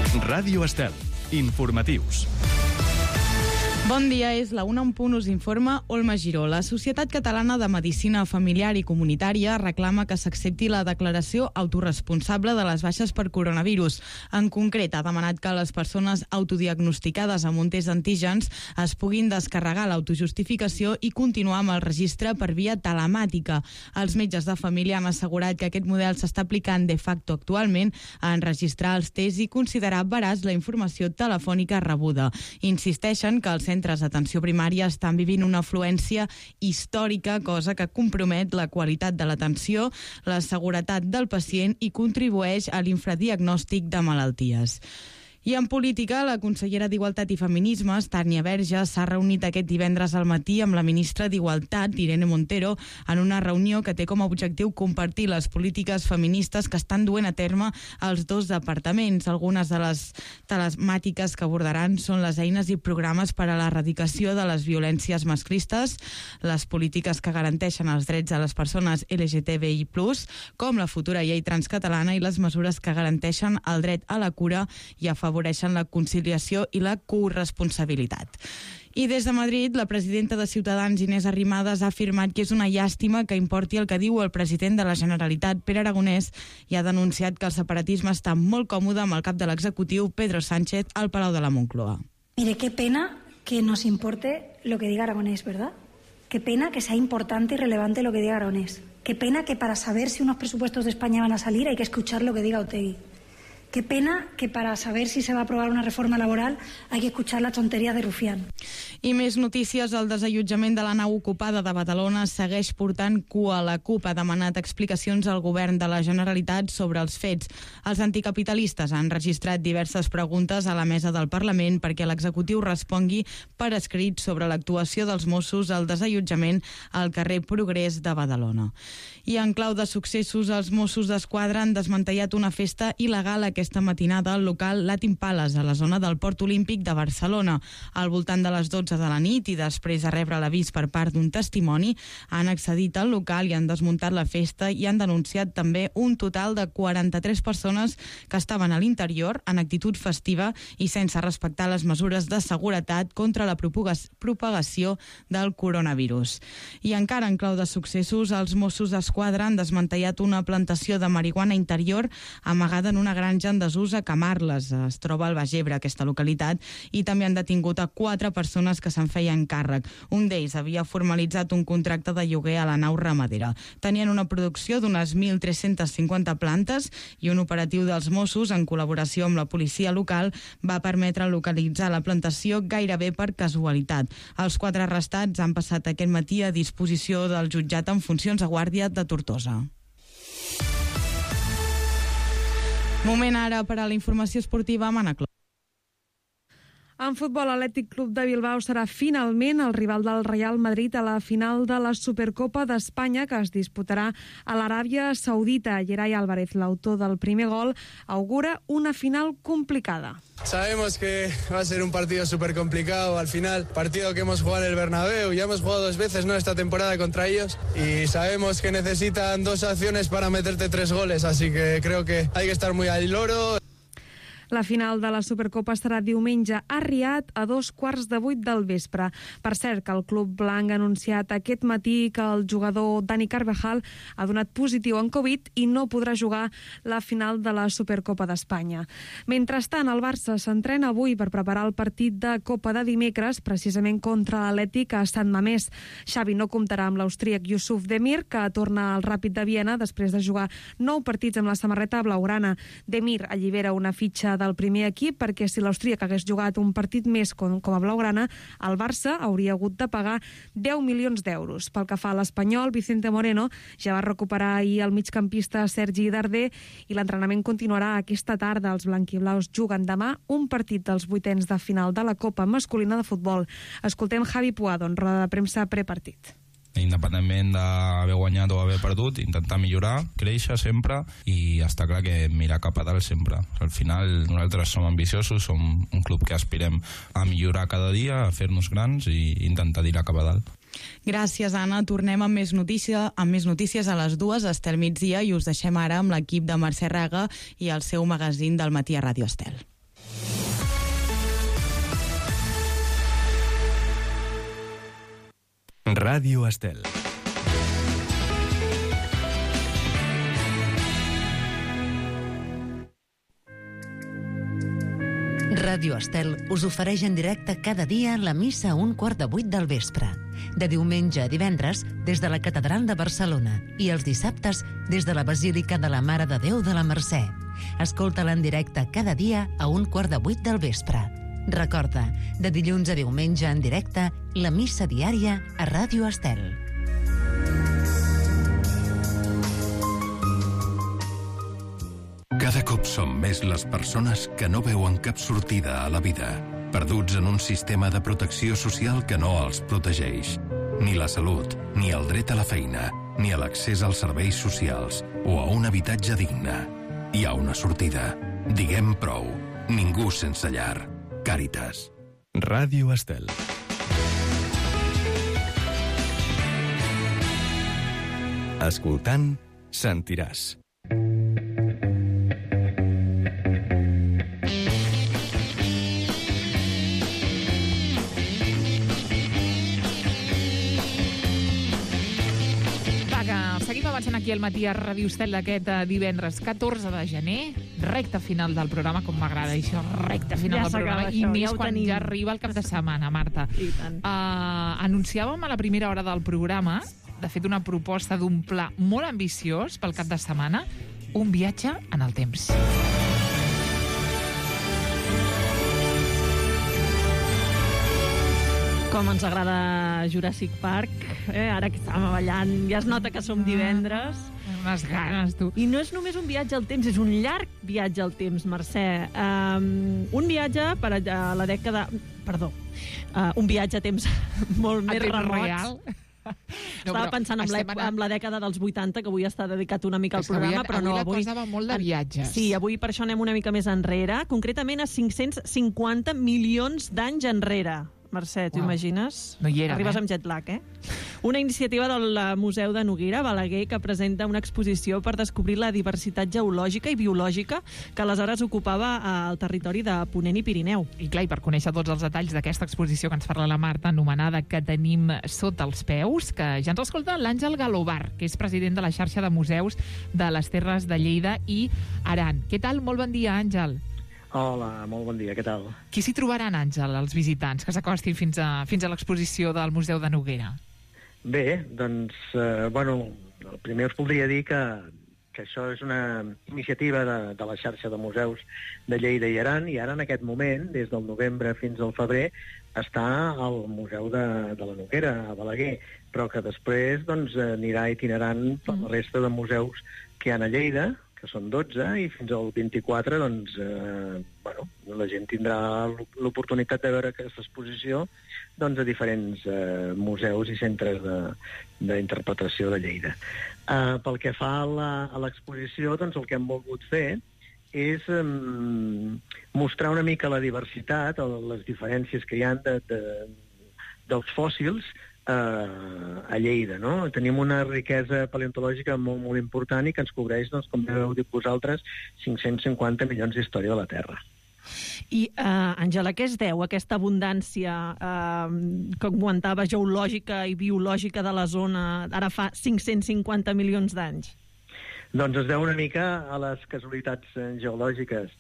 Ràdio Estel. Informatius. Bon dia, és la 1 en punt, us informa Olma Giró. La Societat Catalana de Medicina Familiar i Comunitària reclama que s'accepti la declaració autoresponsable de les baixes per coronavirus. En concret, ha demanat que les persones autodiagnosticades amb un test d'antígens es puguin descarregar l'autojustificació i continuar amb el registre per via telemàtica. Els metges de família han assegurat que aquest model s'està aplicant de facto actualment a enregistrar els tests i considerar veraç la informació telefònica rebuda. Insisteixen que els centres d'atenció primària estan vivint una afluència històrica, cosa que compromet la qualitat de l'atenció, la seguretat del pacient i contribueix a l'infradiagnòstic de malalties. I en política, la consellera d'Igualtat i Feminismes, Tània Verge, s'ha reunit aquest divendres al matí amb la ministra d'Igualtat, Irene Montero, en una reunió que té com a objectiu compartir les polítiques feministes que estan duent a terme els dos departaments. Algunes de les temàtiques que abordaran són les eines i programes per a l'erradicació de les violències masclistes, les polítiques que garanteixen els drets de les persones LGTBI+, com la futura llei transcatalana i les mesures que garanteixen el dret a la cura i afavoreixen la conciliació i la corresponsabilitat. I des de Madrid, la presidenta de Ciutadans, Inés Arrimadas, ha afirmat que és una llàstima que importi el que diu el president de la Generalitat, Pere Aragonès, i ha denunciat que el separatisme està molt còmode amb el cap de l'executiu, Pedro Sánchez, al Palau de la Moncloa. Mire, qué pena que nos importe lo que diga Aragonés, ¿verdad? Qué pena que sea importante y relevante lo que diga Aragonés. Qué pena que para saber si unos presupuestos de España van a salir hay que escuchar lo que diga Otegi. Qué pena que para saber si se va a aprobar una reforma laboral hay que escuchar la tontería de Rufián. I més notícies. El desallotjament de la nau ocupada de Badalona segueix portant cua. La CUP ha demanat explicacions al govern de la Generalitat sobre els fets. Els anticapitalistes han registrat diverses preguntes a la mesa del Parlament perquè l'executiu respongui per escrit sobre l'actuació dels Mossos al desallotjament al carrer Progrés de Badalona. I en clau de successos, els Mossos d'Esquadra han desmantellat una festa il·legal aquesta matinada al local Latin Palace, a la zona del Port Olímpic de Barcelona. Al voltant de les 12 de la nit i després de rebre l'avís per part d'un testimoni, han accedit al local i han desmuntat la festa i han denunciat també un total de 43 persones que estaven a l'interior en actitud festiva i sense respectar les mesures de seguretat contra la propagació del coronavirus. I encara en clau de successos, els Mossos d'Esquadra han desmantellat una plantació de marihuana interior amagada en una granja en desús a Camarles, es troba al Baix Ebre, aquesta localitat, i també han detingut a 4 persones que se'n feien càrrec. Un d'ells havia formalitzat un contracte de lloguer a la nau ramadera. Tenien una producció d'unes 1.350 plantes i un operatiu dels Mossos, en col·laboració amb la policia local, va permetre localitzar la plantació gairebé per casualitat. Els 4 arrestats han passat aquest matí a disposició del jutjat en funcions de guàrdia de Tortosa. Moment ara per a la informació esportiva amb Anna Cló. En futbol, l'Atlètic Club de Bilbao serà finalment el rival del Real Madrid a la final de la Supercopa d'Espanya que es disputarà a l'Aràbia Saudita. Geray Álvarez, l'autor del primer gol, augura una final complicada. Sabemos que va a ser un partido súper complicado. Al final, partido que hemos jugado en el Bernabéu, ya hemos jugado 2 veces, ¿no?, esta temporada contra ellos, y sabemos que necesitan 2 acciones para meterte 3 goles, así que creo que hay que estar muy al loro. La final de la Supercopa serà diumenge a Riad a 7:15 del vespre. Per cert, que el club blanc ha anunciat aquest matí que el jugador Dani Carvajal ha donat positiu en Covid i no podrà jugar la final de la Supercopa d'Espanya. Mentrestant, el Barça s'entrena avui per preparar el partit de Copa de dimecres, precisament contra l'Atlètic a Sant Mamés. Xavi no comptarà amb l'austríac Yusuf Demir, que torna al Ràpid de Viena després de jugar 9 partits amb la samarreta blaugrana. Demir allibera una fitxa del primer equip perquè si l'austríac hagués jugat un partit més com a blaugrana, el Barça hauria hagut de pagar 10 milions d'euros. Pel que fa a l'espanyol, Vicente Moreno ja va recuperar ahir el migcampista Sergi Darder i l'entrenament continuarà aquesta tarda. Els blanquiblaus juguen demà un partit dels 8ens de final de la Copa masculina de futbol. Escoltem Javi Puado en roda de premsa prepartit. Independentment d'haver guanyat o haver perdut, intentar millorar, créixer sempre i està clar que mirar cap a dalt sempre. Al final nosaltres som ambiciosos, som un club que aspirem a millorar cada dia, a fer-nos grans i intentar tirar cap a dalt. Gràcies, Anna. Tornem amb més notícies a les 2, Estel Migdia, i us deixem ara amb l'equip de Mercè Raga i el seu magazín del matí a Ràdio Estel. Ràdio Estel. Ràdio Estel us ofereix en directe cada dia la missa a 7:15 del vespre. De diumenge a divendres des de la Catedral de Barcelona i els dissabtes des de la Basílica de la Mare de Déu de la Mercè. Escolta-la en directe cada dia a 7:15 del vespre. Recorda, de dilluns a diumenge en directe, la missa diària a Ràdio Estel. Cada cop som més les persones que no veuen cap sortida a la vida, perduts en un sistema de protecció social que no els protegeix. Ni la salut, ni el dret a la feina, ni a l'accés als serveis socials o a un habitatge digne. Hi ha una sortida. Diguem prou. Ningú sense llar. Càritas. Ràdio Estel. Escoltant, sentiràs. Seguim avançant aquí al matí a Ràdio Estel d'aquest divendres 14 de gener, recta final del programa, com m'agrada això, recta final del programa, i més quan ja arriba el cap de setmana, Marta. Anunciàvem a la primera hora del programa, de fet, una proposta d'un pla molt ambiciós pel cap de setmana, un viatge en el temps. Com ens agrada Jurassic Park, ara que estàvem ballant, ja es nota que som divendres. Unes ganes, tu. I no és només un viatge al temps, és un llarg viatge al temps, Mercè. Un viatge per a la dècada... Perdó, un viatge a temps molt més remots. Estava pensant en la dècada dels 80, que avui està dedicat una mica al programa, però no, avui la cosa va molt de viatges. Sí, avui per això anem una mica més enrere, concretament a 550 milions d'anys enrere. Mercè, t'ho imagines? No hi era, Arribes amb jet lag, Una iniciativa del Museu de Noguera, Balaguer, que presenta una exposició per descobrir la diversitat geològica i biològica que aleshores ocupava el territori de Ponent i Pirineu. I clar, i per conèixer tots els detalls d'aquesta exposició que ens parla la Marta, anomenada Que tenim sota els peus, que ja ens escolta l'Àngel Galobar, que és president de la xarxa de museus de les Terres de Lleida i Aran. Què tal? Molt bon dia, Àngel. Hola, molt bon dia, què tal? Qui s'hi trobaran, Àngel, els visitants que s'acostin fins a l'exposició del Museu de Noguera? Bé, doncs, primer us voldria dir que això és una iniciativa de la xarxa de museus de Lleida i Aran, i ara en aquest moment, des del novembre fins al febrer, està al Museu de la Noguera, a Balaguer, però que després anirà itinerant per la resta de museus que hi ha a Lleida, que són 12, i fins al 24, la gent tindrà l'oportunitat de veure aquesta exposició a diferents museus i centres d'interpretació de Lleida. Pel que fa a l'exposició, el que hem volgut fer és mostrar una mica la diversitat, les diferències que hi ha dels fòssils a Lleida, no? Tenim una riquesa paleontològica molt, molt important i que ens cobreix, com heu dit vosaltres, 550 milions d'història de la Terra. I, Àngela, què es deu aquesta abundància, com comentava, geològica i biològica de la zona ara fa 550 milions d'anys? Doncs es deu una mica a les casualitats geològiques.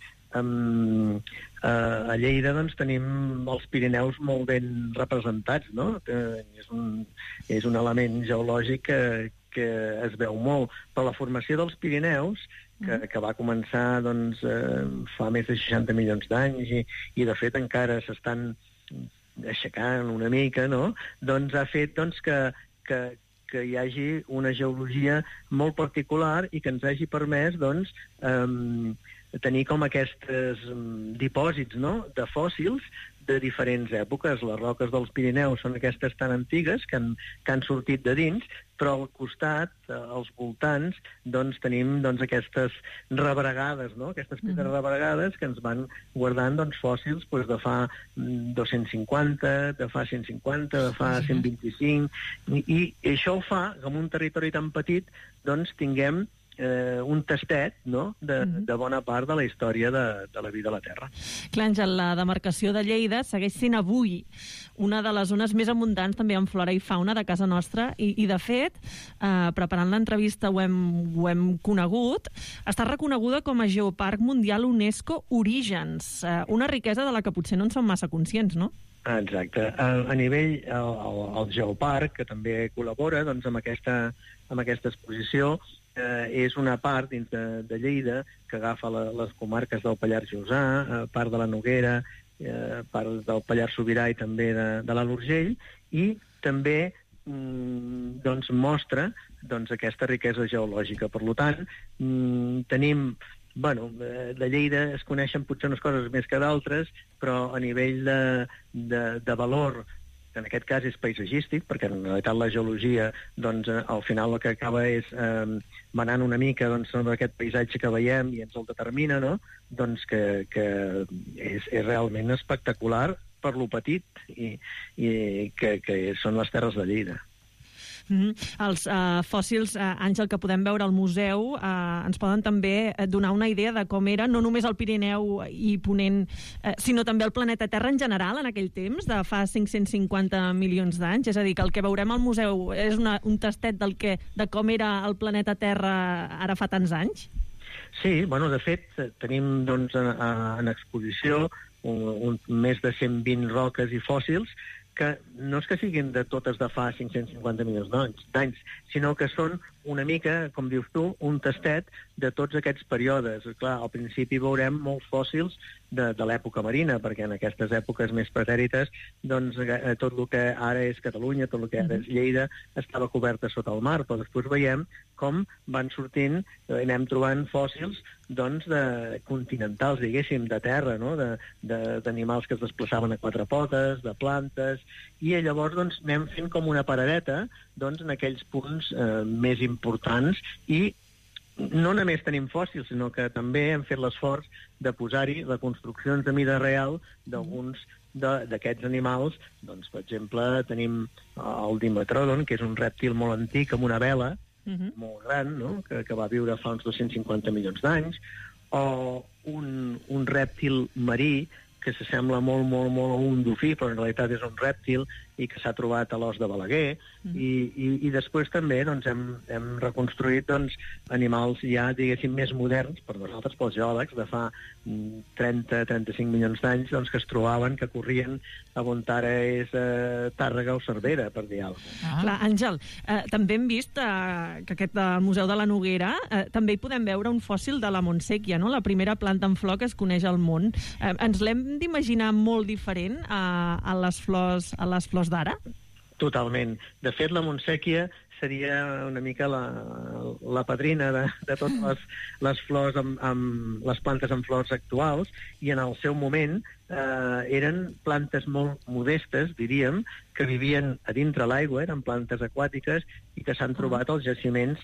A Lleida tenim els Pirineus molt ben representats, no? És un element geològic que es veu molt, però la formació dels Pirineus, que va començar fa més de 60 milions d'anys i de fet encara s'estan aixecant una mica, no? Ha fet que hi hagi una geologia molt particular i que ens hagi permès tenir com aquests dipòsits, no?, de fòssils de diferents èpoques. Les roques dels Pirineus són aquestes tan antigues que han sortit de dins, però al costat, als voltants, tenim aquestes rebregades, no?, aquestes pedres rebregades que ens van guardant fòssils de fa 250, de fa 150, de fa 125, i això ho fa que en un territori tan petit tinguem un tastet, no?, de bona part de la història de la vida a la Terra. Clar, Àngel, la demarcació de Lleida segueix sent avui una de les zones més abundants també en flora i fauna de casa nostra i de fet, preparant l'entrevista ho hem conegut, està reconeguda com a Geoparc Mundial UNESCO Orígens, una riquesa de la que potser no en som massa conscients, no? Exacte. A nivell, el Geoparc, que també col·labora doncs, amb aquesta exposició, és una part dins de Lleida que agafa les comarques del Pallars Jussà, part de la Noguera, part del Pallars Sobirà i també de l'Alt Urgell, i també doncs, mostra doncs, aquesta riquesa geològica. Per tant, tenim... de Lleida es coneixen potser unes coses més que d'altres, però a nivell de valor, que en aquest cas és paisatgístic, perquè en realitat la geologia, doncs, al final el que acaba és manant una mica sobre aquest paisatge que veiem i ens el determina, no?, doncs que és realment espectacular per lo petit i que són les terres de Lleida. Els fòssils, Àngel, que podem veure al museu ens poden també donar una idea de com era no només el Pirineu i Ponent, sinó també el planeta Terra en general en aquell temps, de fa 550 milions d'anys. És a dir, que el que veurem al museu és un tastet de com era el planeta Terra ara fa tants anys? Sí, de fet, tenim doncs, en exposició més de 120 roques i fòssils que no és que siguin de totes de fa 550 milions d'anys, sinó que són una mica, com dius tu, un tastet de tots aquests períodes. Clar, al principi veurem molts fòssils de l'època marina, perquè en aquestes èpoques més pretèrites, doncs tot el que ara és Catalunya, tot el que ara és Lleida, estava coberta sota el mar, però després veiem com van sortint, anem trobant fòssils doncs, de continentals, diguéssim, de terra, no?, d'animals que es desplaçaven a quatre potes, de plantes, i llavors doncs, anem fent com una paradeta doncs, en aquells punts més importants, i no només tenim fòssils, sinó que també hem fet l'esforç de posar-hi reconstruccions de mida real d'alguns d'aquests animals. Doncs, per exemple, tenim el Dimetrodon, que és un rèptil molt antic amb una vela, molt gran, no?, que va viure fa uns 250 milions d'anys, o un rèptil marí que s'assembla molt a un dofí, però en realitat és un rèptil i que s'ha trobat a l'os de Balaguer. I després també doncs, hem reconstruït doncs, animals ja, diguéssim, més moderns, per nosaltres, pels geòlegs, de fa 30-35 milions d'anys, doncs, que es trobaven, que corrien a on ara és Tàrrega o Cervera, per dir alguna cosa. Clar, Àngel, també hem vist que aquest Museu de la Noguera també hi podem veure un fòssil de la Montsèquia, no?, la primera planta en flor que es coneix al món. Ens l'hem d'imaginar molt diferent a les flors d'ara? Totalment. De fet, la Montsèquia seria una mica la padrina de totes les flors les plantes amb flors actuals, i en el seu moment eren plantes molt modestes, diríem, que vivien a dintre l'aigua, eren plantes aquàtiques i que s'han trobat als jaciments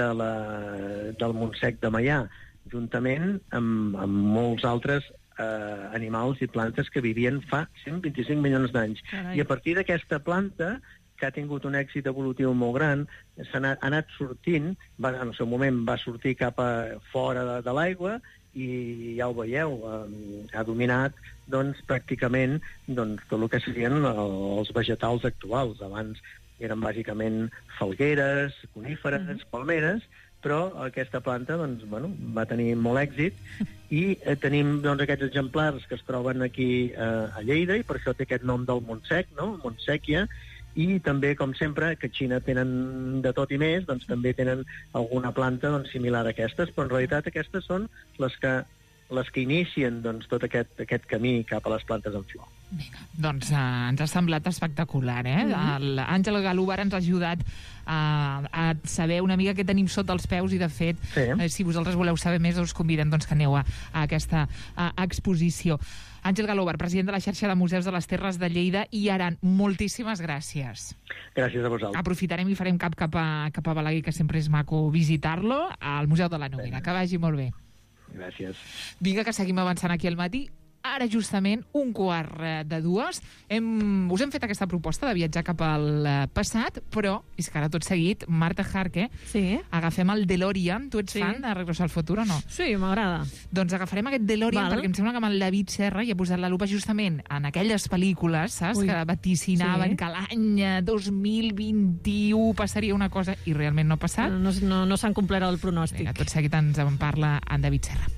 del Montsec de Maià, juntament amb molts altres animals i plantes que vivien fa 125 milions d'anys. I a partir d'aquesta planta, que ha tingut un èxit evolutiu molt gran, ha anat sortint, en el seu moment va sortir cap a fora de l'aigua, i ja ho veieu, ha dominat doncs, pràcticament doncs, tot el que serien els vegetals actuals. Abans eren bàsicament falgueres, coníferes, palmeres, però aquesta planta doncs, va tenir molt èxit, i tenim doncs, aquests exemplars que es troben aquí a Lleida, i per això té aquest nom del Montsec, no? Montsèquia, i també, com sempre, que a Xina tenen de tot i més, doncs també tenen alguna planta doncs, similar a aquestes, però en realitat aquestes són les que inicien doncs, tot aquest camí cap a les plantes en flor. Vinga, doncs ens ha semblat espectacular, L'Àngel Galobar ens ha ajudat a saber una mica què tenim sota els peus, i de fet, si vosaltres voleu saber més, us convidem doncs, que aneu a aquesta exposició. Àngel Galobar, president de la xarxa de museus de les Terres de Lleida i Aran, moltíssimes gràcies. Gràcies a vosaltres. Aprofitarem i farem cap a Balaguer, que sempre és maco visitar-lo, al Museu de la Noguera. Que vagi molt bé. Gràcies. Vinga, que seguim avançant aquí al matí. ara justament 1:45. Us hem fet aquesta proposta de viatjar cap al passat, però és que ara tot seguit, Marta Jarque, agafem el DeLorean. Tu ets fan de Regreso al Futuro o no? Sí, m'agrada. Doncs agafarem aquest DeLorean perquè em sembla que amb el David Serra hi ha posat la lupa justament en aquelles pel·lícules, saps? Que vaticinaven que l'any 2021 passaria una cosa i realment no ha passat. No s'han complert el pronòstic. Vinga, tot seguit ens en parla en David Serra.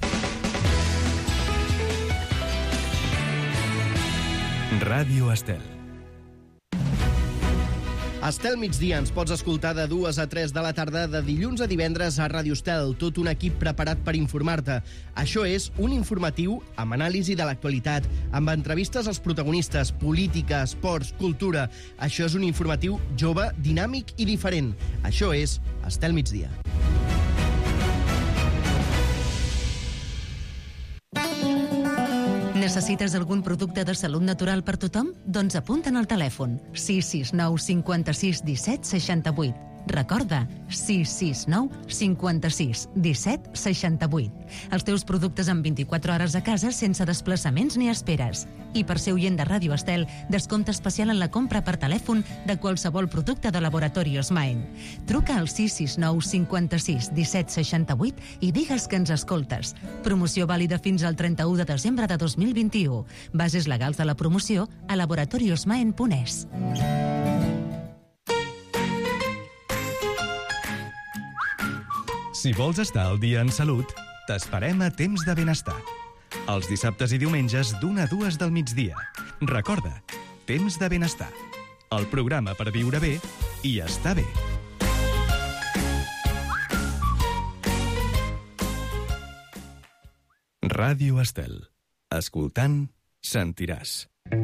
Ràdio Estel. Estel Migdia ens pots escoltar de 2 a 3 de la tarda de dilluns a divendres a Ràdio Estel, tot un equip preparat per informar-te. Això és un informatiu amb anàlisi de l'actualitat, amb entrevistes als protagonistes, política, esports, cultura. Això és un informatiu jove, dinàmic i diferent. Això és Estel Migdia. Necessites algun producte de salut natural per tothom? Doncs apunta'n al telèfon 669 56 17 68. Recorda, 669 56 17 68. Els teus productes en 24 hores a casa sense desplaçaments ni esperes. I per ser oient de Ràdio Estel, descompte especial en la compra per telèfon de qualsevol producte de Laboratorios Maen. Truca al 669 56 17 68 i digues que ens escoltes. Promoció vàlida fins al 31 de desembre de 2021. Bases legals de la promoció a laboratoriosmaen.es. Si vols estar al dia en salut, t'esperem a Temps de Benestar. Els dissabtes i diumenges d'1 a 2 del migdia. Recorda, Temps de Benestar. El programa per viure bé i estar bé. Ràdio Estel. Escoltant, sentiràs.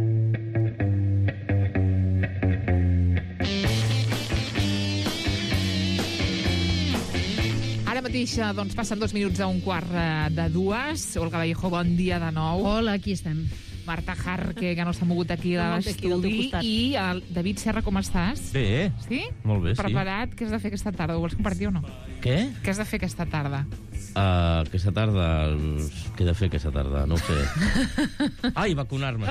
Ara mateix, doncs, passen 2 minuts a 1:45. Olga Vallejo, bon dia de nou. Hola, aquí estem. Marta Jarque, que no s'ha mogut aquí de l'estudi. I el David Serra, com estàs? Bé. Sí? Molt bé, sí. Preparat? Què has de fer aquesta tarda? Ho vols compartir o no? Què? Què has de fer aquesta tarda? Aquesta tarda... Què he de fer aquesta tarda? No ho sé. Ai, vacunar-me.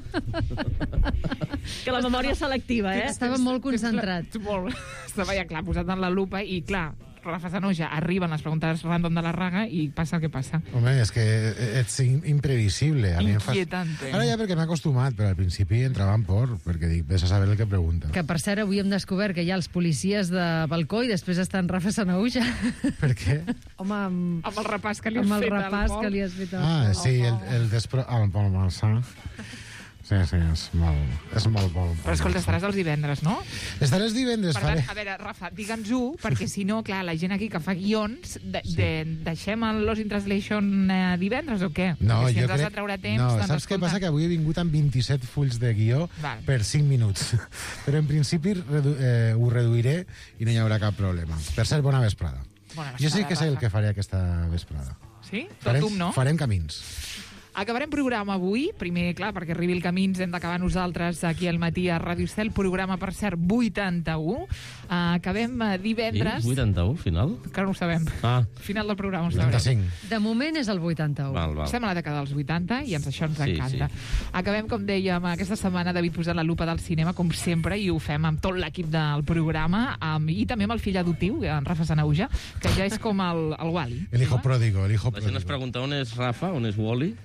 Que la memòria selectiva, eh? Estava molt concentrat. Molt. Estava ja, clar, posat en la lupa i, clar, Rafa Sanoja, arriben les preguntes random de la Raga i passa el que passa. Home, és que ets imprevisible. Inquietante. Ara ja perquè m'he acostumat, però al principi entrava en por, perquè dic, vés a saber el que pregunta. Que, per cert, avui hem descobert que hi ha els policies de balcó i després està en Rafa Sanoja. Per què? Home, amb el repàs que li has fet. Amb el repàs que li has fet. Sí, el despro... el Pol Malsà. Sí, és molt bo. Però escolta, estaràs els divendres, no? Estaré els divendres, faré. A veure, Rafa, digue'ns-ho, perquè si no, clar, la gent aquí que fa guions, deixem el Lost in Translation divendres o què? No, si jo ens has crec... de treure temps... No, saps què passa? Que avui he vingut amb 27 fulls de guió per 5 minuts. Però en principi ho reduiré i no hi haurà cap problema. Per cert, bona vesprada. Jo sí que sé el que faré aquesta vesprada. Sí? Totum, no? Farem camins. Acabarem programa avui, primer, clar, perquè arribi el Camins hem d'acabar nosaltres aquí al matí a Ràdio Estel, programa, per cert, 81. Acabem divendres... 81, final? Encara no ho sabem. Final del programa ho sabrem. 85. De moment és el 81. Val. Estem a la dècada dels 80 i això ens encanta. Sí. Acabem, com dèiem, aquesta setmana David posant la lupa del cinema, com sempre, i ho fem amb tot l'equip del programa, i també amb el fill adoptiu, en Rafa Sanoja, que ja és com el Wally. El hijo pródigo, el hijo pródigo. La gent es pregunta on és Rafa, on és Wally.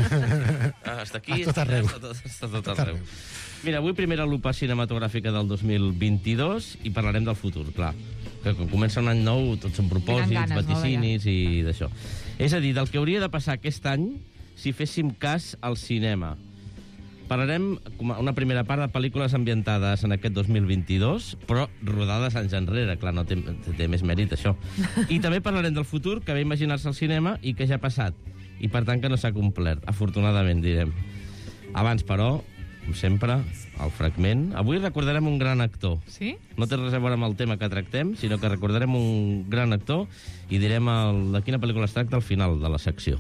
Està aquí, a tot arreu. Està tot arreu. Mira, avui primera lupa cinematogràfica del 2022 i parlarem del futur, clar. Que quan comença un any nou tots són propòsits, vaticinis i d'això. És a dir, del que hauria de passar aquest any si féssim cas al cinema. Parlarem una primera part de pel·lícules ambientades en aquest 2022, però rodades anys enrere, clar, no té més mèrit això. I també parlarem del futur que va imaginar-se al cinema i que ja ha passat. I per tant que no s'ha complert, afortunadament, direm. Abans, però, com sempre, el fragment. Avui recordarem un gran actor. Sí? No té res a veure amb el tema que tractem, sinó que recordarem un gran actor i direm de quina pel·lícula es tracta al final de la secció.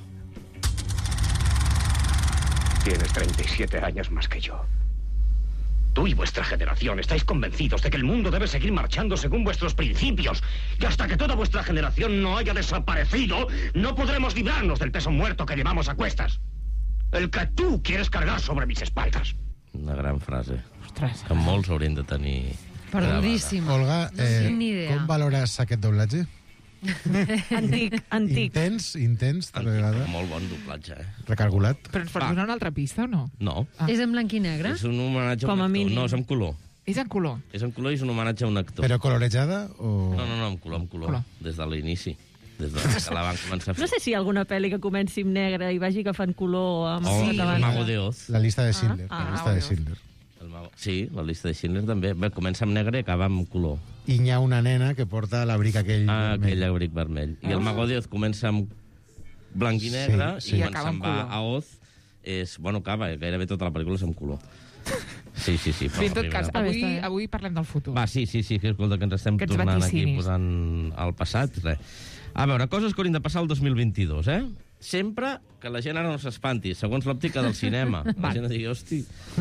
Tienes 37 años más que yo. Tú y vuestra generación estáis convencidos de que el mundo debe seguir marchando según vuestros principios. Y hasta que toda vuestra generación no haya desaparecido, no podremos librarnos del peso muerto que llevamos a cuestas. El que tú quieres cargar sobre mis espaldas. Una gran frase. Ostres. Que molts haurien de tenir... Perdudíssim. Olga, No tinc ni idea. com valores aquest doblatge? Antic. Intens, tal vegada. Molt bon doblatge, Recalculat. Però ens pots donar una altra pista o no? No. És en blanc i negre? És un homenatge a un actor. No, és en color. És en color? És en color i és un homenatge a un actor. Però colorejada o...? No, en color. Des de l'inici. Des de que la van començar a fer. No sé si hi ha alguna pel·li que comenci amb negre i vagi agafant color amb El Mago de Oz. La llista de Schindler. La llista de Schindler. Sí, la llista de Schindler també. Bé, comença amb negre i acaba amb color. I hi ha una nena que porta l'abric aquell vermell. Aquell abric vermell. I el Mago de Oz comença amb blanc i negre i quan se'n va a Oz acaba, gairebé tota la pel·lícula és amb color. Sí. Bé, en tot cas, avui parlem del futur. Va, sí, que escolta, que ens estem tornant aquí posant al passat. A veure, coses que haurien de passar el 2022, Sempre que la gent ara no s'espanti, segons l'òptica del cinema. La gent digui, hosti...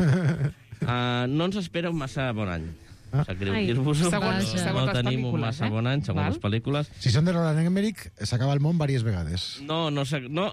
no ens espera un massa bon any. Sap greu dir-vos-ho. No tenim un massa bon any, segons les pel·lícules. Si són de Roland Emmerich, s'acaba el món diverses vegades. No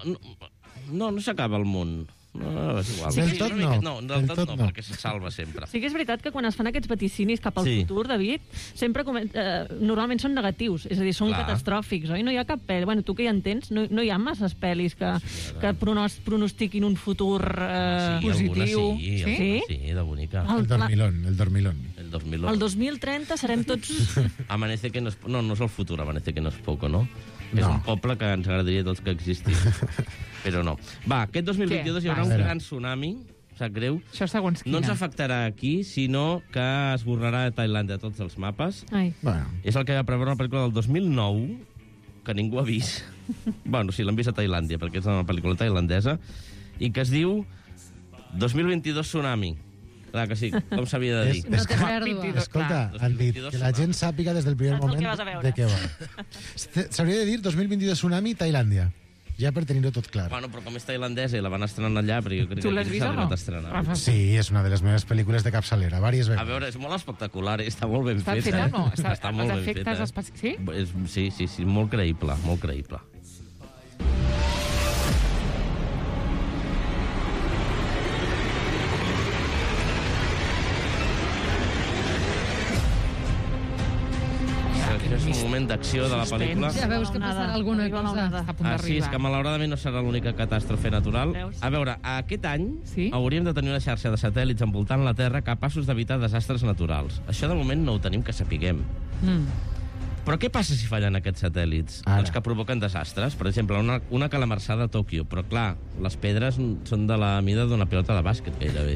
s'acaba el món. No, és igual. Del tot no. Del tot no, perquè se salva sempre. Sí que és veritat que quan es fan aquests vaticinis cap al futur, David, sempre normalment són negatius, és a dir, són catastròfics, oi? No hi ha cap pel·li. Bueno, tu que hi entens, no hi ha masses pel·lis que pronostiquin un futur positiu. Sí, de bonica. El dormilón. El 2030 serem tots... Amanece que no és... No és el futur, amanece que no és poco, no? És un poble que ens agradaria tots que existís. Però no. Va, aquest 2022 hi haurà un gran tsunami, sap greu. Això segons quina. No ens afectarà aquí, sinó que esborrarà a Tailàndia tots els mapes. És el que va preveure una pel·lícula del 2009, que ningú ha vist. Bueno, sí, l'han vist a Tailàndia, perquè és una pel·lícula tailandesa, i que es diu 2022 Tsunami. Clar que sí, com s'havia de dir. No té pèrdua. Escolta, han dit que la gent sàpiga des del primer moment de què va. S'hauria de dir 2022 Tsunami Tailàndia. Ja per tenir-ho tot clar. Bueno, però com és tailandesa i la van estrenant allà, perquè jo crec que aquí s'ha arribat a estrenar. Sí, és una de les meves pel·lícules de capçalera, diverses vegades. A veure, és molt espectacular, està molt ben feta. Està feta, no? Està molt ben feta. Sí, molt creïble, molt creïble. És un moment d'acció de la pel·lícula. Ja veus que passarà alguna cosa. Sí, és que malauradament no serà l'única catàstrofe natural. A veure, aquest any hauríem de tenir una xarxa de satèl·lits envoltant la Terra capaços d'evitar desastres naturals. Això de moment no ho tenim que sapiguem. Però què passa si fallen aquests satèl·lits? Doncs que provoquen desastres. Per exemple, una calamarsada a Tòquio. Però clar, les pedres són de la mida d'una pilota de bàsquet, gairebé.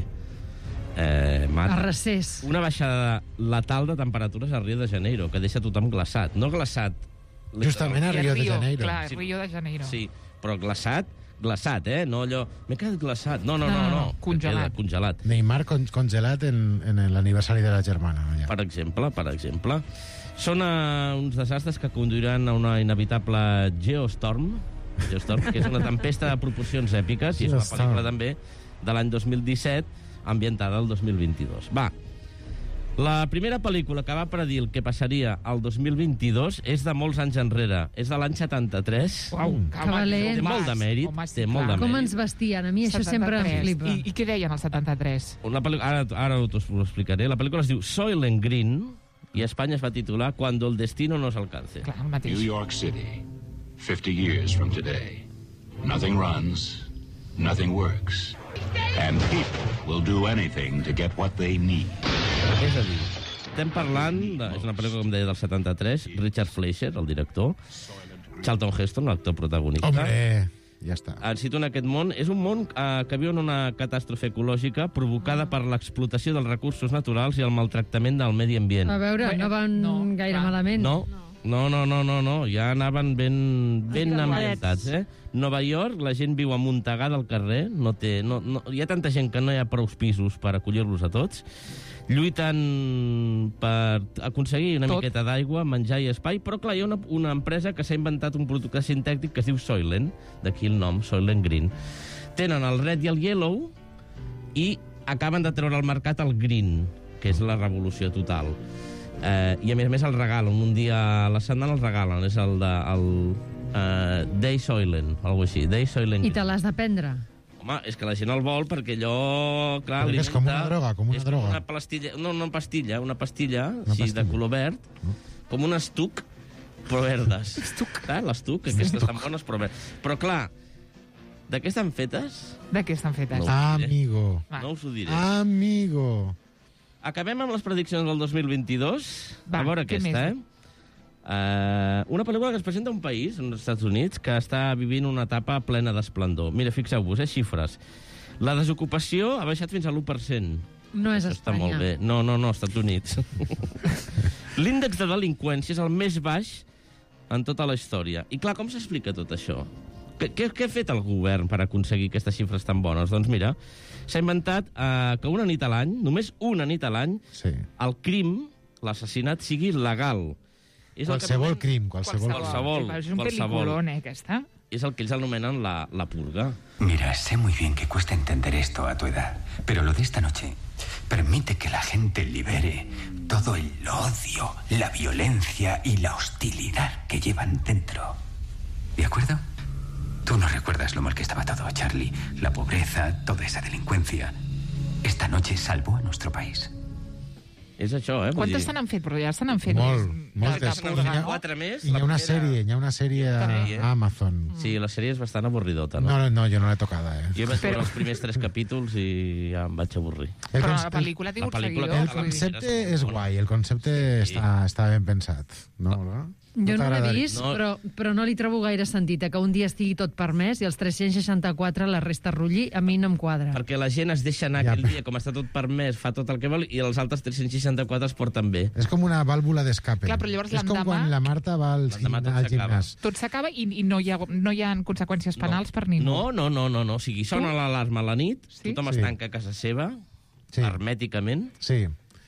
Arracés. Una baixada letal de temperatures a Rio de Janeiro, que deixa tothom glaçat. No glaçat... Justament a Rio de Janeiro. Clar, Rio de Janeiro. Sí, però glaçat, no allò... M'he quedat glaçat. No. Congelat. Neymar congelat en l'aniversari de la germana. Allà. Per exemple. Són uns desastres que conduiran a una inevitable Geostorm, que és una tempesta de proporcions èpiques, i és una pel·lícula també de l'any 2017, ambientada al 2022. Va, la primera pel·lícula que va predir el que passaria al 2022 és de molts anys enrere. És de l'any 73. Uau, que valent. Té molt de mèrit. Com ens vestien? A mi això sempre em flipa. I què deien al 73? Ara t'ho explicaré. La pel·lícula es diu Soylent Green i a Espanya es va titular Cuando el destino nos alcance. Clar, el mateix. New York City, 50 years from today. Nothing runs, nothing works. And people will do anything to get what they need. És a dir, estem parlant... És una pel·lícula, com deia, del 73. Richard Fleischer, el director. Charlton Heston, l'actor protagonista. Hombre, ja està. Ens situa en aquest món. És un món que viu en una catàstrofe ecològica provocada per l'explotació dels recursos naturals i el maltractament del medi ambient. A veure, no van gaire malament. No, ja anaven ben ambientats, Nova York, la gent viu amuntegada al carrer, hi ha tanta gent que no hi ha prou pisos per acollir-los a tots, lluiten per aconseguir una miqueta d'aigua, menjar i espai, però clar, hi ha una empresa que s'ha inventat un producte sintètic que es diu Soylent, d'aquí el nom, Soylent Green. Tenen el red i el yellow i acaben de treure al mercat el green, que és la revolució total. I a més el regalen, un dia a la setmana el regalen, és el Day Soylent, alguna així, Day Soylent. I te l'has de prendre? Home, és que la gent el vol perquè allò, clar, Perquè és com una droga, és una pastilla, no una pastilla, així de color verd, com un estuc, però verdes. Clar, l'estuc, aquestes estan bones, però verdes. Però clar, de què estan fetes? De què estan fetes? Amigo. No us ho diré. Amigo. Acabem amb les prediccions del 2022. A veure aquesta, una pel·lícula que es presenta a un país, als Estats Units, que està vivint una etapa plena d'esplendor. Mira, fixeu-vos, xifres. La desocupació ha baixat fins a l'1%. No és Està Espanya. molt bé. No, Estats Units. L'índex de delinqüència és el més baix en tota la història. I clar, com s'explica tot això? Què ha fet el govern per aconseguir aquestes xifres tan bones? Doncs mira, s'ha inventat que una nit a l'any, només una nit a l'any, el crim, l'assassinat, sigui legal. Qualsevol crim, qualsevol. És un peliculón, aquesta. És el que ells anomenen la purga. Mira, sé muy bien que cuesta entender esto a tu edad, pero lo de esta noche permite que la gente libere todo el odio, la violencia y la hostilidad que llevan dentro. ¿De acuerdo? Tú no recuerdas lo mal que estaba todo, Charlie. La pobreza, toda esa delincuencia. Esta noche salvó a nuestro país. És això, Quantes se n'han fet? Però ja se n'han fet. Moltes. Quatre més. Hi ha una sèrie a Amazon. Sí, la sèrie és bastant avorridota, no? No, jo no l'he tocada, Jo vaig veure els primers 3 capítols i ja em vaig avorrir. Però la pel·lícula ha tingut seguidors. El concepte és guai, el concepte està ben pensat. No? Jo no l'he vist, però no li trobo gaire sentit, que un dia estigui tot permès i els 364 la resta rulli, a mi no em quadra. Perquè la gent es deixa anar aquell dia, com està tot permès, fa tot el que vol, i els altres 364 es porten bé. És com una vàlvula d'escape. Clar, però llavors és com quan la Marta va al gimnàs. Tot s'acaba i no hi ha conseqüències penals per ningú. No. O sigui, sona l'alarma a la nit, tothom es tanca a casa seva, hermèticament. Sí.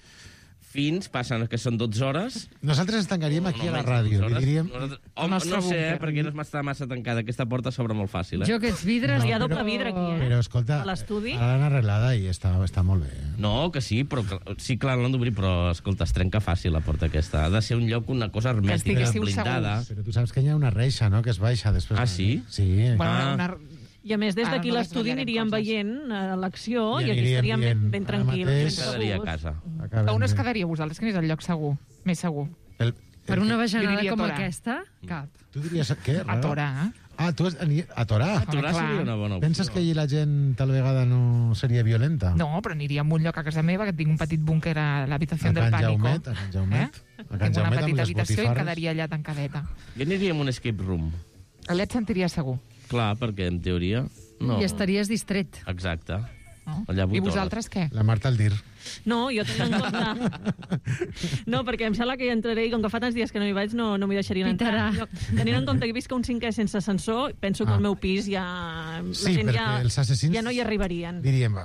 Fins, passen que són 12 hores. Nosaltres ens tancaríem aquí a la ràdio. Li diríem... No sé, perquè no està massa tancada. Aquesta porta s'obre molt fàcil. Jo aquests vidres... Hi ha doble vidre aquí, Però, escolta, a l'estudi. l'han arreglada i està molt bé. No, que sí, però sí, clar, l'han d'obrir, però, escolta, es trenca fàcil la porta aquesta. Ha de ser un lloc, una cosa hermètica, blindada. Però tu saps que hi ha una reixa, no?, que es baixa després. Ah, sí? Sí. I a més, des d'aquí l'estudi aniríem veient l'acció i aquí estaríem ben tranquils. Quedaria a casa. On es quedaria vosaltres? Quin és el lloc segur? Més segur? Per una bajanada com aquesta, cap. Tu diries què? A Torà, Ah, tu a Torà? A Torà seria una bona opció. Penses que allí la gent tal vegada no seria violenta? No, però aniria a un lloc a casa meva, que tinc un petit búnquer a l'habitació del Pànico. A Can Jaumet. Tinc una petita habitació i quedaria allà tancadeta. Jo aniria a un escape room. Allà et sentiria segur. Clar, perquè en teoria... No. I estaries distret. Exacte. I vosaltres què? La Marta al dir. No, jo tenint en compte... No, perquè em sembla que hi entraré i com que fa tants dies que no hi vaig, no m'hi deixarien entrar. Tenint en compte que visc un 5è sense ascensor, penso que al meu pis ja... Sí, perquè els assassins... Ja no hi arribarien. Diríem,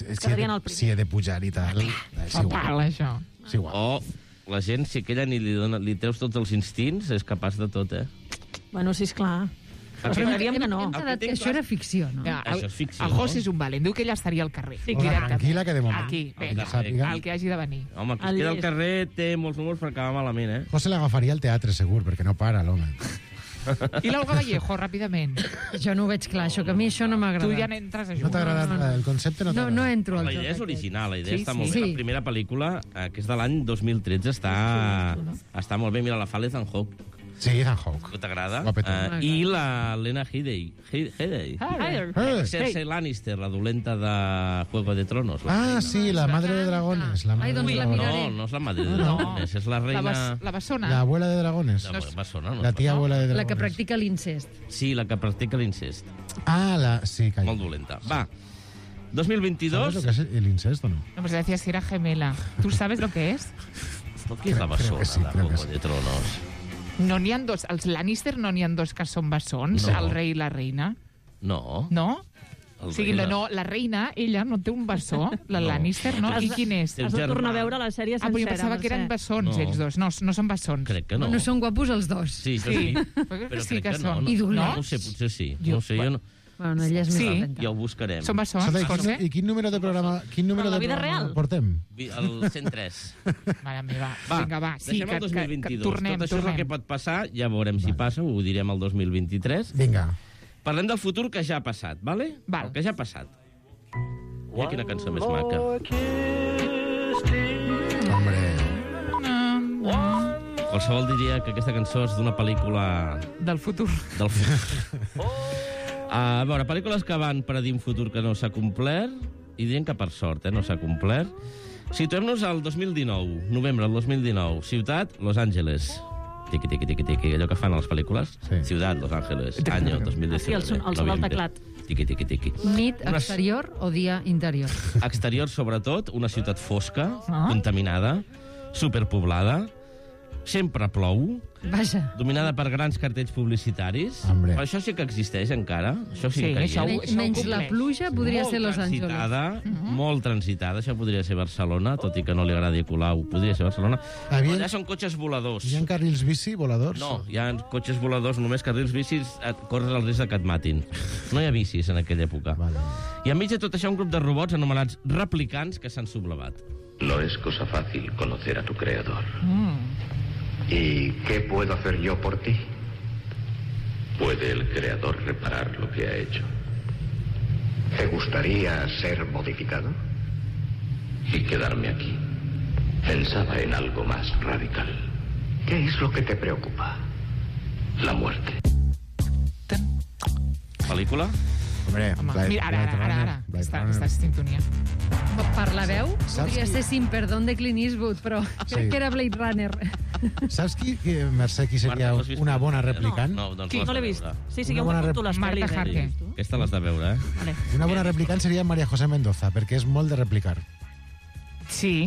si he de pujar i tal... Fatal, això. És igual. O la gent, si aquella nit li treus tots els instints, és capaç de tot, Bueno, sí, esclar. Però diríem que no. Hem quedat que això era ficció, no? Això és ficció. El José és un valent. Diu que ella estaria al carrer. Tranquil·la, que de moment... Aquí, el que hagi de venir. Home, qui es queda al carrer té molts números per acabar malament, José l'agafaria al teatre, segur, perquè no para, l'home. I l'Olga Vallejo, ràpidament. Jo no ho veig clar, això, que a mi això no m'agrada. Tu ja n'entres a jugar. No t'ha agradat el concepte? No entro al La idea és original, la idea està molt bé. La primera pel·lícula, que és de l'any 2013, està molt bé. Mira, la fa l'Ethan Hawke. Sí, Ethan Hawke. T'agrada? I la Lena Headey. Cersei Lannister, la dolenta de Juego de Tronos. Ah, sí, la madre de dragones. Ai, doncs la miraré. No és la madre de dragones, és la reina... La bessona. La abuela de dragones. La tía abuela de dragones. La que practica l'incest. Sí, la que practica l'incest. Sí, calla. Molt dolenta. Va, 2022... ¿Sabes lo que es el incesto, no? No, pues decía si era gemela. ¿Tú sabes lo que es? Què és la bessona de Juego de Tronos? No n'hi ha dos. Els Lannister no n'hi ha dos que són bessons, el rei i la reina. No. No? O sigui, la reina, ella, no té un bessó, la Lannister, no? I quin és? Has de tornar a veure la sèrie sencera. Però jo pensava que eren bessons, ells dos. No són bessons. Crec que no. No són guapos els dos. Sí, però sí que no. són. I dolents. No sé, potser sí. No sé, jo no... Bueno, ella és més dolenta. Ja ho buscarem. Són bessons, José? I quin número de programa... la vida real? Portem? El 103. Mare meva. Vinga, va. Sí, deixem el 2022. Tornem. Tot això és el que pot passar, ja veurem si passa, ho direm el 2023. Vinga. Parlem del futur que ja ha passat, vale? Val. El que ja ha passat. Mira quina cançó més maca. Hombre. Qualsevol diria que aquesta cançó és d'una pel·lícula... Del futur. Del futur. A veure, pel·lícules que van predir un futur que no s'ha complert, i dient que per sort, no s'ha complert. Situem-nos al 2019, novembre del 2019. Ciutat, Los Angeles. Tiqui, tiqui, tiqui, tiqui, allò que fan a les pel·lícules. Sí. Ciutat, Los Angeles, any 2019. Sí, el so del teclat. Tiqui, tiqui, tiqui. Nit exterior o dia interior? Exterior, sobretot, una ciutat fosca, contaminada, superpoblada, sempre plou, vaja, dominada per grans cartells publicitaris. Hombre. Però això sí que existeix encara. Això sí, que això menys la pluja podria ser Los Angeles. Molt transitada, això podria ser Barcelona, tot i que no li agradi Colau, podria ser Barcelona. Allà són cotxes voladors. Hi ha carrils bici voladors? No, hi ha cotxes voladors, només carrils bicis, corres el risc de que et matin. No hi ha bicis en aquella època. Vale. I enmig de tot això un grup de robots anomenats replicants que s'han sublevat. No es cosa fácil conocer a tu creador. ¿Y qué puedo hacer yo por ti? ¿Puede el creador reparar lo que ha hecho? ¿Te gustaría ser modificado? Y quedarme aquí. Pensaba en algo más radical. ¿Qué es lo que te preocupa? La muerte. Pel·lícula? Hombre, mira, ara. Està sintonia. Per la veu, podria ser Sin Perdón de Clint Eastwood, però crec que era Blade Runner. Saps Mercè, qui seria una bona replicant? No l'he vist. Sí, una bona Marta Harker. Aquesta l'has de veure, Vale. Una bona replicant seria María José Mendoza, perquè és molt de replicar. Sí.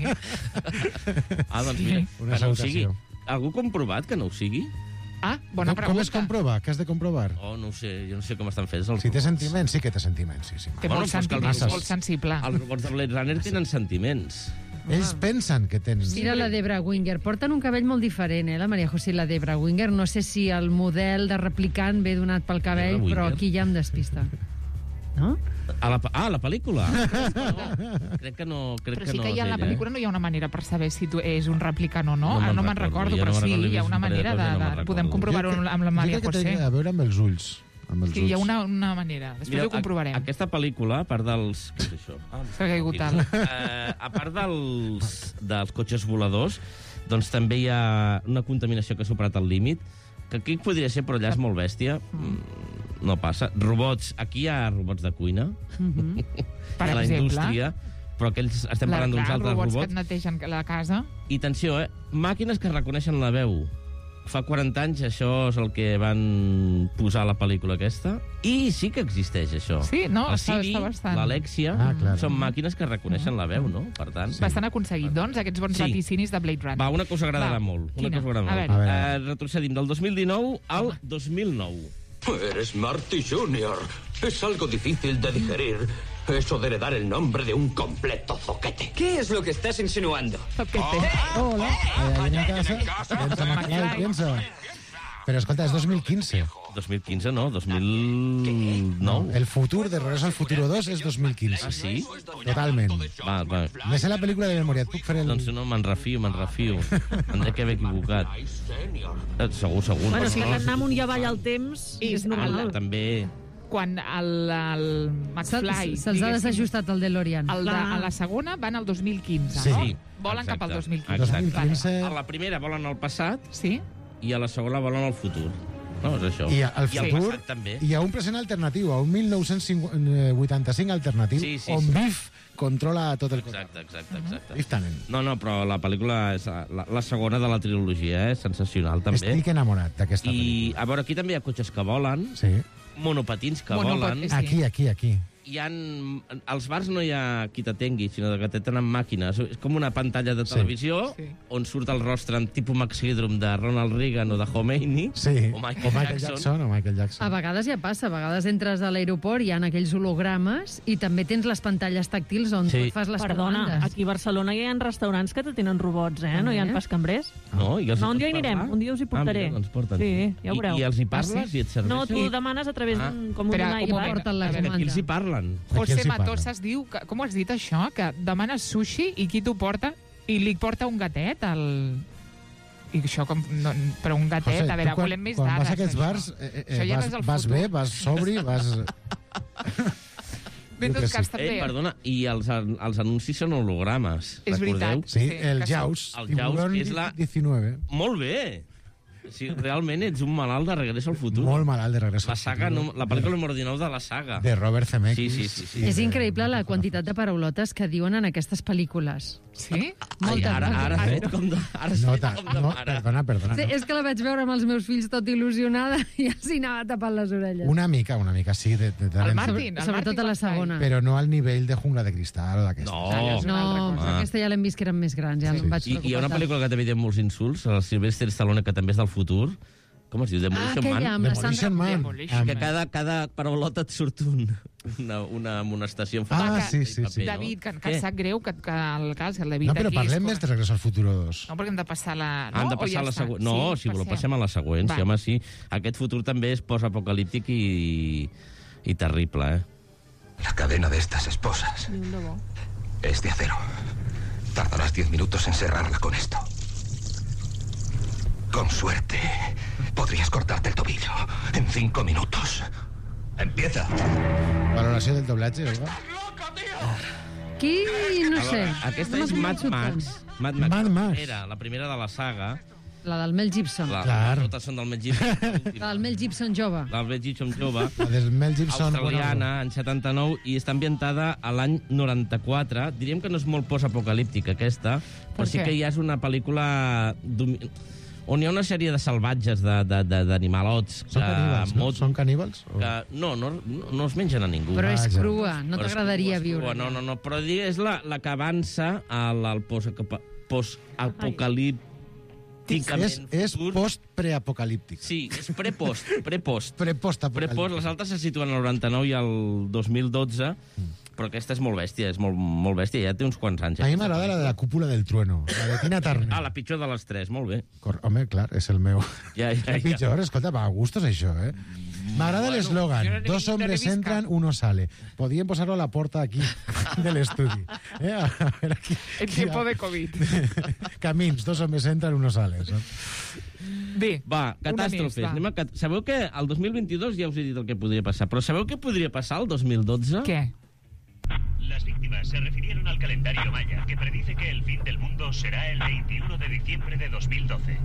Doncs mira, Una que no ho sigui. salutació. Algú comprovat que no ho sigui? Bona pregunta. Com es comprova? Què has de comprovar? Oh, no ho sé, jo no sé com estan fets els Si té sentiments, sí que té sentiments. Sí. Té molt sensible. Els robots de Blade Runner tenen sentiments. Ells pensen que tens... Mira la Debra Winger. Porten un cabell molt diferent, la Maria José i la Debra Winger. No sé si el model de replicant ve donat pel cabell, però aquí ja em despista. No? La pel·lícula? Crec que no. Però sí que hi ha en la pel·lícula no hi ha una manera per saber si tu és un replicant o no. Ara no me'n recordo, però sí, hi ha una manera de... Podem comprovar-ho amb la Maria José. Jo crec que té a veure amb els ulls. Sí, hi ha una manera. Després ho comprovarem. Aquesta pel·lícula, a part dels... Què és això? S'ha caigut alt. A part dels cotxes voladors, doncs també hi ha una contaminació que ha superat el límit, que aquí podria ser, però allà és molt bèstia. No passa. Robots, aquí hi ha robots de cuina. Per la exemple. indústria, però aquells estem parlant d'uns altres robots. Que et netegen la casa. I atenció, màquines que reconeixen la veu. Fa 40 anys això és el que van posar a la pel·lícula aquesta. I sí que existeix això. Sí, no, el està Siri, bastant. l'Alexia, són màquines que reconeixen la veu, no? Per tant... Bastant aconseguit, doncs, aquests bons vaticinis de Blade Runner. Va, una cosa agradarà molt. Una cosa agradarà molt. Retrocedim del 2019 al 2009. Eres Marty Jr. Es algo difícil de digerir. Eso de heredar el nombre de un completo zoquete. ¿Qué es lo que estás insinuando? Zoquete. Hola. Allà en casa. Piensa. Però, escolta, és 2015. 2015, no, 2009. El futur de Regreso al Futuro 2 és 2015. Ah, sí? Totalment. Va. Me sé la pel·lícula de memòria. Et puc fer el... Doncs no, me'n refio. Em crec que m'he equivocat. Segur. Bueno, si anar amunt i avall al temps és normal. També... Quan el McFly... Se'ls ha desajustat el DeLorean. A la segona van al 2015, sí. no? Volen cap al 2015. 2015... A la primera volen al passat. Sí. I a la segona volen al futur. No, és això. I al futur també. Hi ha un present alternatiu, a un 1985 alternatiu, on Biff controla tot el cos. Exacte. Biff Tannen. No, però la pel·lícula és la segona de la trilogia, sensacional, també. Estic enamorat d'aquesta pel·lícula. I, a veure, aquí també hi ha cotxes que volen, monopatins que volen. Aquí. Hi ha... Als bars no hi ha qui t'atengui, sinó que te tenen màquines. És com una pantalla de televisió on surt el rostre en tipus Max Headroom de Ronald Reagan o de Khomeini o Michael Jackson. A vegades ja passa. A vegades entres a l'aeroport, hi ha aquells hologrames i també tens les pantalles tàctils on tu fas les comandes. Aquí a Barcelona hi ha restaurants que tenen robots, no hi ha pas cambrers. No, un dia hi anirem, un dia us hi portaré. Sí, ja ho veureu. I els hi parles i et serveixen? No, tu demanes a través d'un iPad. Qui els hi parlen? José Matosas diu, com ho has dit això? Que demanes sushi i qui t'ho porta? I li porta un gatet al... I això, per un gatet, a veure, volem més dades. Quan vas a aquests bars, vas bé, vas sobri, vas... Ben tot cas, també. Perdona, i els anuncis són hologrames. És veritat. Sí, el Jaws. El Jaws és la... 19. Molt bé. Sí, realment ets un malalt de Regreso al Futur. Molt malalt de Regreso al Futur. La pel·lícula número 19 de la saga. De Robert Zemeckis. Sí. És increïble la quantitat de paraulotes que diuen en aquestes pel·lícules. Sí? Ara fet com de mare. Perdona. Sí, és que la vaig veure amb els meus fills tot il·lusionada i així anava tapant les orelles. Una mica, sí. El Martin. Sobretot a la segona. Però no al nivell de Jungla de Cristal o d'aquesta. No, aquesta ja l'hem vist que eren més grans. Ja em vaig preocupar. I hi ha una pel·lícula que també té molts insults, el Sylvester Stallone, que també és del futur. Com es diu? Demolition Man. Que cada paraulota et surt una amonestació. Sí. David, que et sap greu que el cas, el David... No, però parlem més de Regreso al Futuro 2. No, perquè hem de passar la... Hem de passar la següent. No, si voleu, passem a la següent. Sí, home, sí. Aquest futur també és post-apocalíptic i terrible, La cadena de estas esposas es de acero. Tardarás 10 minutos en cerrarla con esto. Con suerte, podrías cortarte el tobillo en 5 minutos. Empieza. Valoració del doblatge, Olga? Qui? No sé. Aquesta és Mad Max. Mad Max. Era la primera de la saga. La del Mel Gibson. Totes són del Mel Gibson. La del Mel Gibson jove. La del Mel Gibson jove. La del Mel Gibson australiana, en 79, i està ambientada a l'any 94. Diríem que no és molt post-apocalíptica, aquesta, però sí que ja és una pel·lícula on hi ha una sèrie de salvatges, d'animalots... Són caníbals, no? Són caníbals? No es mengen a ningú. Però és crua, no t'agradaria viure. No, però és la que avança al post-apocalíptic. És post-preapocalíptic. Sí, és pre-post. Pre-post-apocalíptic. Les altres se situen al 99 i al 2012, però aquesta és molt bèstia, molt bèstia, ja té uns quants anys. A mi m'agrada la de la cúpula del trueno, la de Tina Turner. La pitjor de les tres, molt bé. Home, clar, és el meu. El pitjor, escolta, va a gustos això, M'agrada l'eslògan, 2 hombres entran, uno sale. Podíem posar-lo a la porta aquí de l'estudi. A veure aquí. En tiempo de COVID. Camins, 2 hombres entran, uno sale. Bé, va, catàstrofes. Sabeu que el 2022 ja us he dit el que podria passar, però sabeu què podria passar el 2012? Què? Las víctimas se refirieron al calendario maya, que predice que el fin del mundo será el 21 de diciembre de 2012.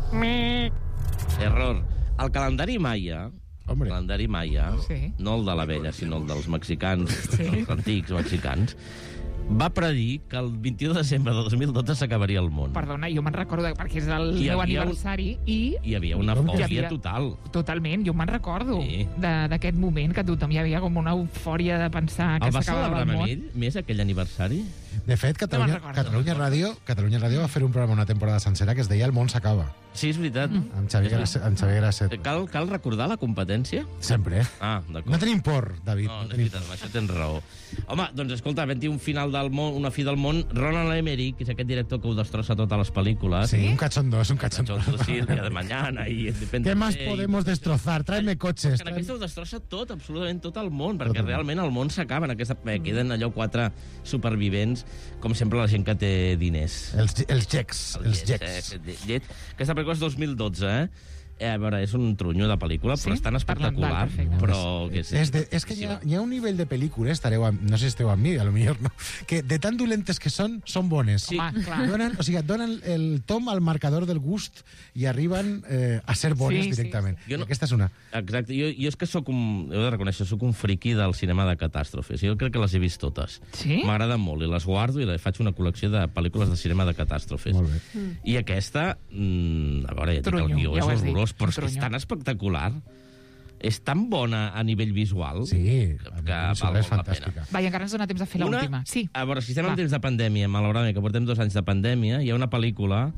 Error. El calendari maia... El calendari maia, no el de la vella, sinó el dels mexicans, els antics mexicans, va predir que el 21 de desembre de 2012 s'acabaria el món. Perdona, jo me'n recordo, perquè és el meu aniversari, i... Hi havia una eufòria total. Totalment, jo me'n recordo d'aquest moment, que tothom hi havia com una eufòria de pensar que s'acabava el món. El va celebrar amb ell, més aquell aniversari? De fet, Catalunya Ràdio va fer un programa una temporada sencera que es deia El món s'acaba. Sí, és veritat. Amb Xavier Grasset. Cal recordar la competència? Sempre. D'acord. No tenim por, David. No és veritat, això tens raó. Home, doncs escolta, vam dir un final del món, una fi del món. Roland Emmerich, que és aquest director que ho destrossa totes les pel·lícules. Sí, un cachondo. Sí, el dia de mañana i ¿Qué más podemos destrozar? Tráeme coches. En aquesta ho destrossa tot, absolutament tot el món, perquè realment el món s'acaba. Queden allò 4 supervivents, com sempre la gent que té diners. Els jecs. Aquesta pel·lícula és 2012, A veure, és un trunyo de pel·lícula, però és tan espectacular. Però és que hi ha un nivell de pel·lícules, no sé si esteu amb mi, potser no, que de tan dolentes que són bones. Et donen el tom al marcador del gust i arriben a ser bones directament. Aquesta és una. Exacte. Jo és que he de reconèixer, soc un friqui del cinema de catàstrofes. Jo crec que les he vist totes. M'agraden molt i les guardo i faig una col·lecció de pel·lícules de cinema de catàstrofes. Molt bé. I aquesta, a veure, ja dic, el guió és horrorós, però és que és tan espectacular, és tan bona a nivell visual, que val és molt la pena. Va, i encara ens dona temps de fer l'última. A veure, si estem en temps de pandèmia, malauradament, que portem 2 anys de pandèmia, hi ha una pel·lícula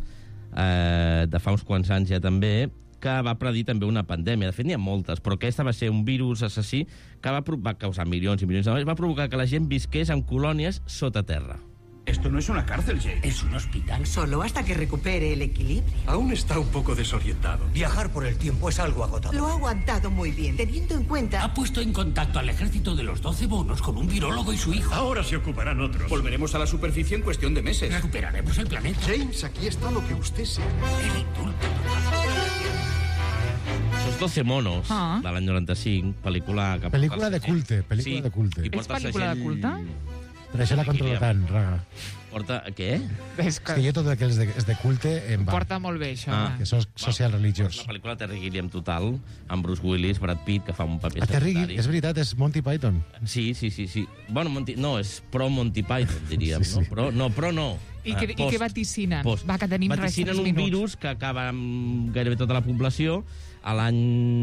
de fa uns quants anys ja també, que va predir també una pandèmia. De fet, n'hi ha moltes, però aquesta va ser un virus assassí que va causar milions i milions de morts, va provocar que la gent visqués en colònies sota terra. Esto no es una cárcel, Jake. Es un hospital. Solo hasta que recupere el equilibrio. Aún está un poco desorientado. Viajar por el tiempo es algo agotador. Lo ha aguantado muy bien, teniendo en cuenta... Ha puesto en contacto al ejército de los 12 monos con un virólogo y su hijo. Ahora se ocuparán otros. Volveremos a la superficie en cuestión de meses. Recuperaremos el planeta. James, aquí está lo que usted se... El indulto. Esos 12 monos de l'any 95, pel·lícula... Pel·lícula de culte, Sí, de culte. i porta pel·lícula de segell- culte? Per això la controlo tant, Raga. Porta... Què? És que jo tot el que és de culte em va. Porta molt bé, això. Que sos social religiós. La pel·lícula Terry Gilliam total, amb Bruce Willis, Brad Pitt, que fa un paper Terry secundari. Gilliam, és veritat, és Monty Python. Sí. Bueno, no, és pro-Monty Python, diríem, Sí. no? Però no. I què vaticinen? Va, que tenim res, vaticinen 3 un minuts. virus que acaba amb gairebé tota la població a l'any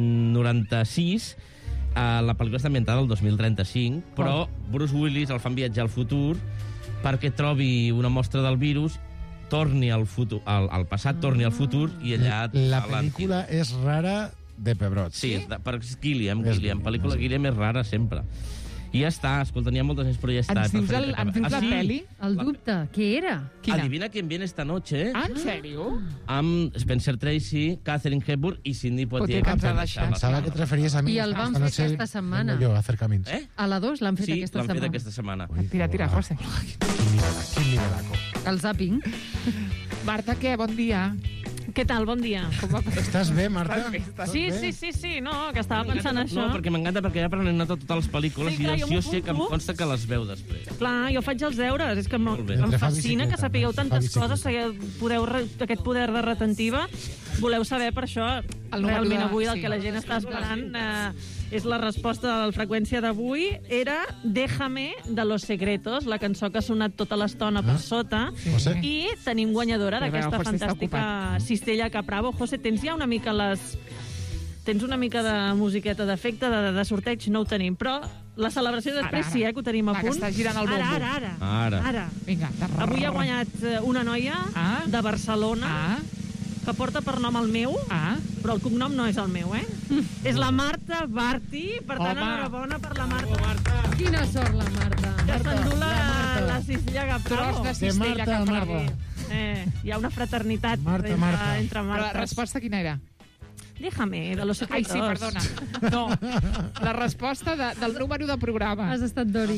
96. La pel·lícula està ambientada al 2035, però Bruce Willis el fan viatjar al futur perquè trobi una mostra del virus, torni al passat, torni al futur, i allà... La pel·lícula és rara de pebrots. Sí, per Gilliam. Pel·lícula Gilliam és rara sempre. I ja està, escolta, n'hi ha moltes més, però ja està. Ens dius la peli? El dubte, què era? Adivina quién viene esta noche. Ah, en sèrio? Amb Spencer Tracy, Catherine Hepburn i Sidney Poitier. Pensava que et referies a mi. I el van fer aquesta setmana. Jo, a fer camins. A la 2 l'han fet aquesta setmana. Sí, l'han fet aquesta setmana. Tira, José. Quin nivelaco. El zàping. Marta, què? Bon dia. Què tal? Bon dia. Estàs bé, Marta? Sí, no, que estava pensant això. No, perquè m'encanta, perquè ja prenent nota totes les pel·lícules Sí, clar, i jo jo m'ho sé que em apunto. consta que les veu després. Clar, jo faig els deures, és que em bé. fascina que sapigueu tantes coses, aquest poder de retentiva. Voleu saber per això, realment avui el que la gent està esperant és la resposta de la freqüència d'avui. Era Déjame, de Los Secretos, la cançó que ha sonat tota l'estona per sota. José? I tenim guanyadora Ja veu, d'aquesta José està fantàstica Cistella Capravo. José, tens ja una mica Tens una mica de musiqueta d'efecte, de sorteig, no ho tenim, però la celebració després sí, que ho tenim a Va, que punt. està girant el bombo. Ara. Vinga. Avui ha guanyat una noia de Barcelona que porta per nom el meu, però el cognom no és el meu, És la Marta Barti, per tant, enhorabona per la Marta. Quina sort, la Marta. Que s'endú la Cistella Capravo. Tros de Cistella Capravo. Hi ha una fraternitat Marta. entre Però la Martes. resposta quina era? Déjame, de Los Ai, Secretos. sí, perdona. No, la resposta del número de programa. Has estat d'ori.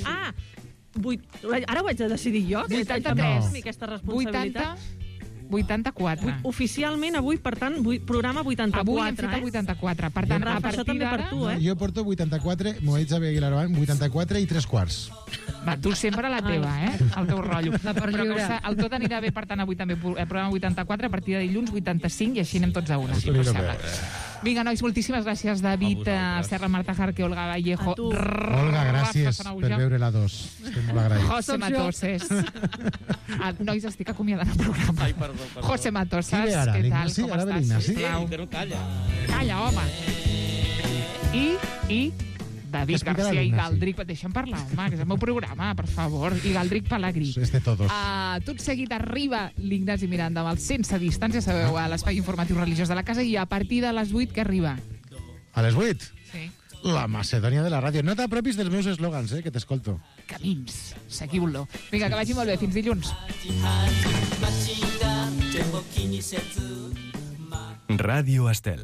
Ara ho haig de decidir jo? 83. Aquesta responsabilitat. 84. Oficialment avui, per tant, programa 84. Avui hem fet el 84. Per tant, a Rafa, això partir també per d'ara... tu, Jo porto 84, m'ho ha dit Xavier Aguilar abans, 84 i 3/4. Va, tu sempre la teva, el teu rotllo. La per Però lliure. el tot anirà bé, per tant, avui també programa 84, a partir de dilluns 85, i així anem tots a una. Sí, Si us no sembla. bé. Vinga, nois, moltíssimes gràcies, David, Serra, Marta Jarque, Olga Vallejo, Olga, gràcies per veure la 2. Estic molt agraït. José Matoses. Nois, estic acomiadant el programa. Ai, perdó. José Matoses, Qui ve ara? què tal? L'Ignasi? Com Ara ve estàs? l'Ignasi? Sisplau. Que no calla. Calla, home. I David Explica García i l'Ignasi. Galdric, deixa'm parlar, home, que és el meu programa, per favor. I Galdric Pellegrí. És de todos. Tot seguit arriba l'Ignasi Miranda amb el Sense Distància, sabeu, a l'espai informatiu religiós de la casa, i a partir de les 8 que arriba. A les 8? Sí. La Macedònia de la ràdio. No t'apropis dels meus eslògans, que t'escolto. Camins, seguiu-lo. Vinga, que vagi molt bé, fins dilluns. Ràdio Estel.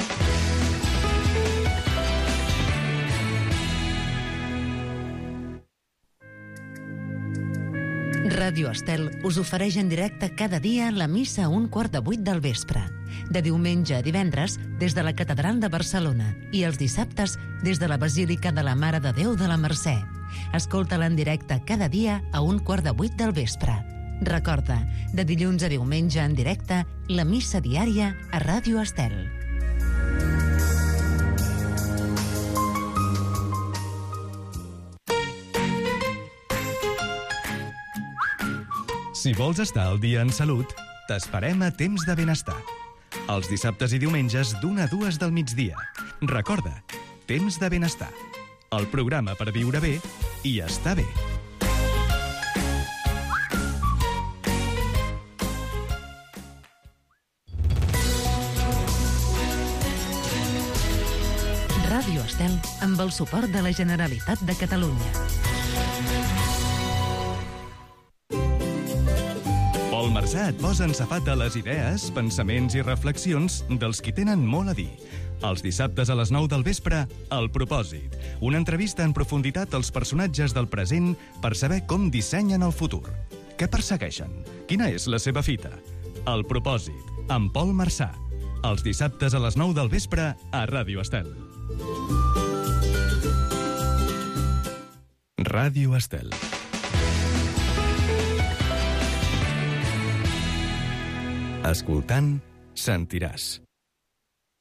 Ràdio Estel us ofereix en directe cada dia la missa a 7:15 del vespre. De diumenge a divendres, des de la Catedral de Barcelona, i els dissabtes, des de la Basílica de la Mare de Déu de la Mercè. Escolta-la en directe cada dia a 7:15 del vespre. Recorda, de dilluns a diumenge en directe, la missa diària a Ràdio Estel. Si vols estar al dia en salut, t'esperem a Temps de Benestar. Els dissabtes i diumenges d'1 a 2 del migdia. Recorda, Temps de Benestar. El programa per viure bé i estar bé. Ràdio Estel, amb el suport de la Generalitat de Catalunya. conversar et posa en safata les idees, pensaments i reflexions dels qui tenen molt a dir. Els dissabtes a les 9 del vespre, El Propòsit. Una entrevista en profunditat als personatges del present per saber com dissenyen el futur. Què persegueixen? Quina és la seva fita? El Propòsit, amb Pol Marçà. Els dissabtes a les 9 del vespre a Ràdio Estel. Ràdio Estel. Escoltant, sentiràs.